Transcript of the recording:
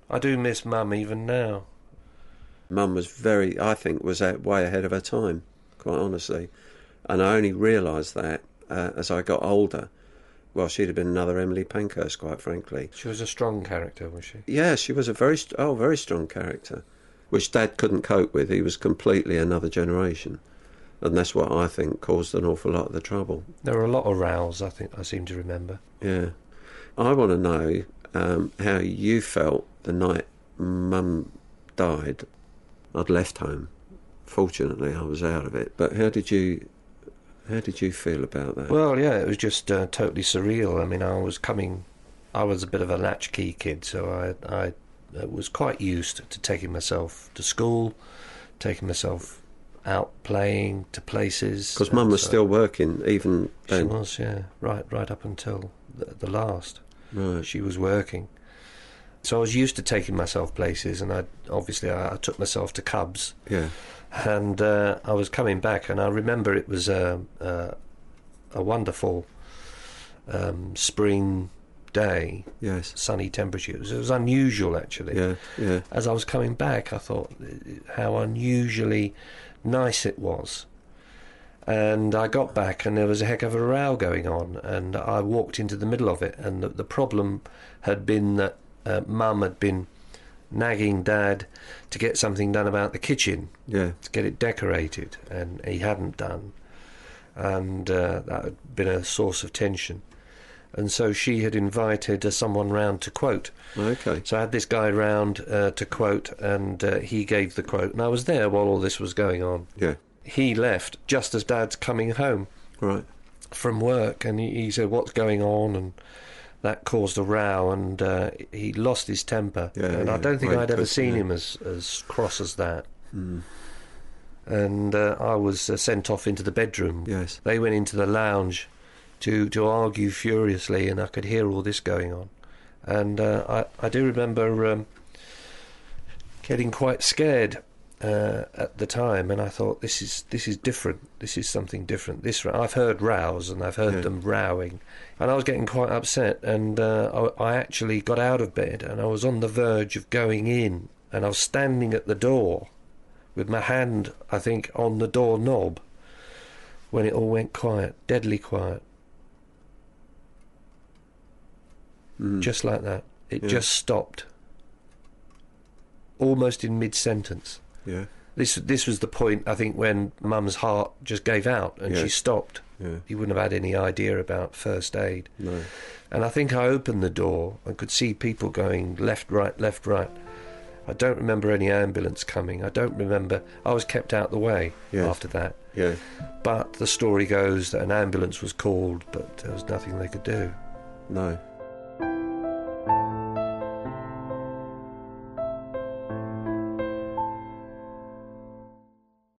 I do miss Mum even now. Mum was way ahead of her time, quite honestly. And I only realised that as I got older. Well, she'd have been another Emily Pankhurst, quite frankly. She was a strong character, was she? Yeah, she was a very strong character, which Dad couldn't cope with. He was completely another generation. And that's what I think caused an awful lot of the trouble. There were a lot of rows, I seem to remember. Yeah. I want to know how you felt the night Mum died. I'd left home. Fortunately, I was out of it. But how did you feel about that? Well, yeah, it was just totally surreal. I mean, I was a bit of a latchkey kid, so I was quite used to taking myself to school, taking myself out playing to places. Because Mum was still working even then. She was, yeah, right up until the last. Right. She was working. So I was used to taking myself places, and I took myself to Cubs. Yeah. And I was coming back, and I remember it was a wonderful spring day. Yes. Sunny temperatures. It was unusual, actually. Yeah, yeah. As I was coming back, I thought how unusually nice it was. And I got back, and there was a heck of a row going on, and I walked into the middle of it, and the problem had been that Mum had been nagging Dad to get something done about the kitchen, yeah, to get it decorated, and he hadn't done, and that had been a source of tension. And so she had invited someone round to quote. Okay. So I had this guy round to quote, and he gave the quote, and I was there while all this was going on. Yeah. He left just as Dad's coming home, right, from work, and he said, "What's going on?" And that caused a row, and he lost his temper. Yeah, and yeah. I don't think I'd ever seen yeah. him as cross as that. Mm. And I was sent off into the bedroom. Yes. They went into the lounge to argue furiously, and I could hear all this going on. And I do remember getting quite scared at the time, and I thought, this is different. This is something different. I've heard rows, and I've heard them rowing, and I was getting quite upset. And I actually got out of bed, and I was on the verge of going in, and I was standing at the door with my hand, I think, on the door knob, when it all went quiet, deadly quiet. Just like that. It just stopped, almost in mid-sentence. Yeah. This was the point, I think, when Mum's heart just gave out and she stopped. Yeah. You wouldn't have had any idea about first aid. No. And I think I opened the door and could see people going left, right, left, right. I don't remember any ambulance coming. I don't remember. I was kept out the way after that. Yeah. But the story goes that an ambulance was called, but there was nothing they could do. No.